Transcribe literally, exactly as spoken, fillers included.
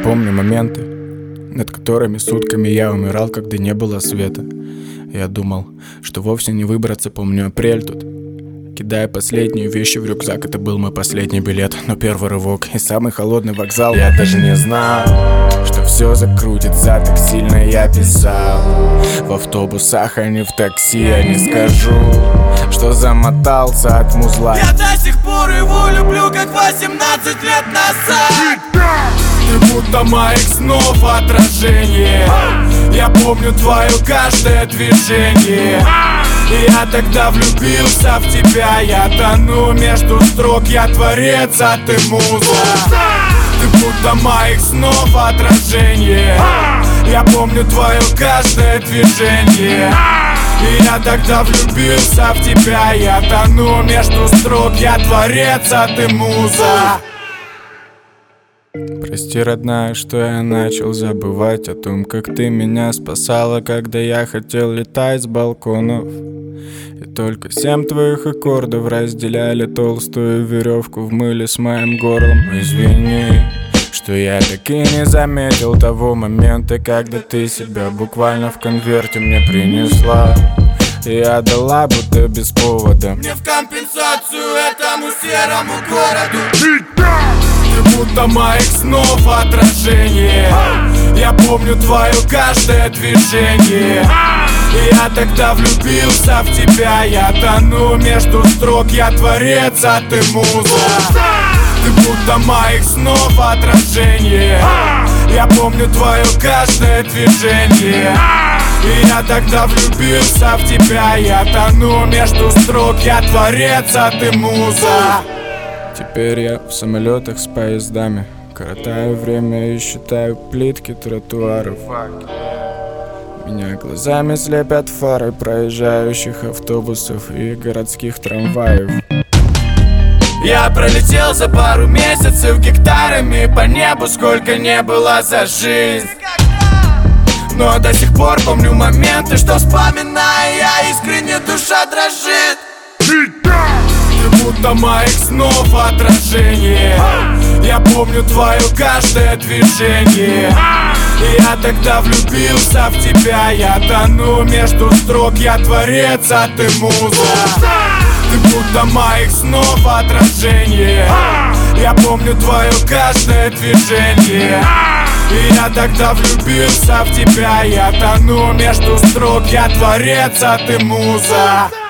помню моменты, над которыми сутками я умирал, когда не было света. Я думал, что вовсе не выбраться, помню апрель тут. Кидая последние вещи в рюкзак, это был мой последний билет. Но первый рывок и самый холодный вокзал. Я даже не знал, что все закрутится, так сильно я писал. В автобусах, а не в такси, я не скажу, что замотался от музла. Я до сих пор его люблю, как восемнадцать лет назад. Ты будто моих снов отражение. Я помню твое каждое движение. И я тогда влюбился в тебя. Я тону между строк, я творец, а ты муза. Ты будто моих снов отражение. Я помню твое каждое движение. И я тогда влюбился в тебя. Я тону между строк, я творец, а ты муза. Прости, родная, что я начал забывать о том, как ты меня спасала, когда я хотел летать с балконов. И только семь твоих аккордов разделяли толстую веревку в мыле с моим горлом. Извини, что я так и не заметил того момента, когда ты себя буквально в конверте мне принесла. И отдала, будто без повода. Мне в компенсацию этому серому городу. Ты будто моих снов отражение. Я помню твое каждое движение. И я тогда влюбился в тебя. Я тону между строк, я творец, а ты муза. Ты будто моих снов отражение. Я помню твое каждое движение. И я тогда влюбился в тебя. Я тону между строк, я творец, а ты муза. Теперь я в самолетах с поездами, коротаю время и считаю плитки тротуаров. Меня глазами слепят фары проезжающих автобусов и городских трамваев. Я пролетел за пару месяцев гектарами по небу, сколько не было за жизнь. Но до сих пор помню моменты, что вспоминая я искренне, душа дрожит. Ты будто моих снов отражение. Я помню твое каждое движение. И я тогда влюбился в тебя. Я тону между строк, я творец, а ты муза. Ты будто моих снов отражение. Я помню твое каждое движение. И я тогда влюбился в тебя. Я тону между строк, я творец, а ты муза.